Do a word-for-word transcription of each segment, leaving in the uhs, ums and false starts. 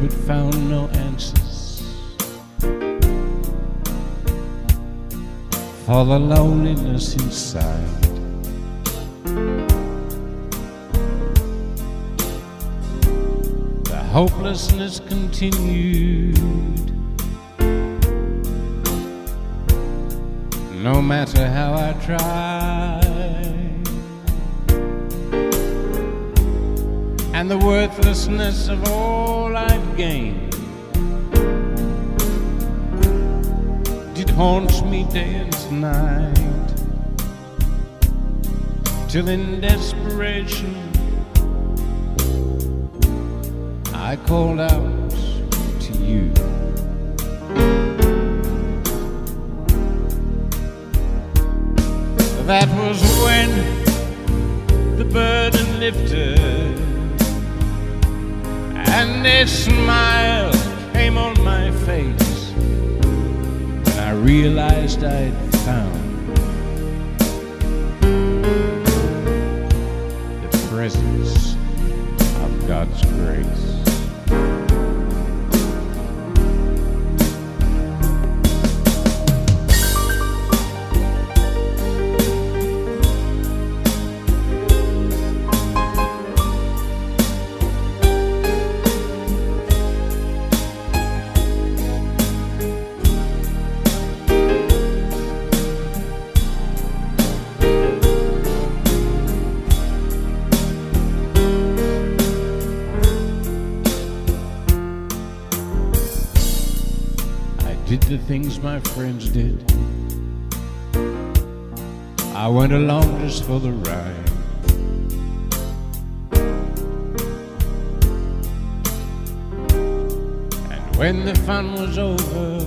but found no answers for the loneliness inside. The hopelessness continued. No matter how I tried, and the worthlessness of all I'd gained did haunt me day and night, till in desperation I called out to you. That was when the burden lifted and a smile came on my face, and I realized I'd found the presence of God's grace. Did the things my friends did. I went along just for the ride. And when the fun was over,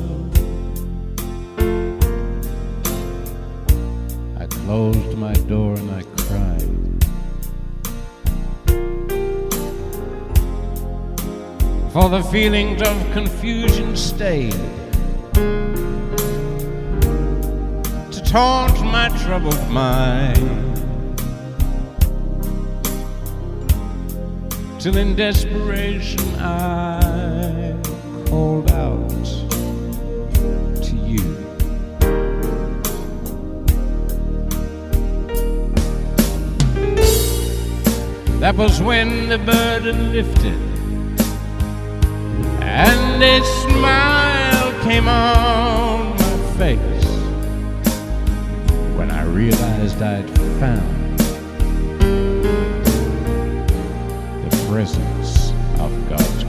I closed my door and I cried. For the feelings of confusion stayed to taunt my troubled mind, till in desperation I called out to you. That was when the burden lifted and a smile came on my face, when I realized I'd found the presence of God's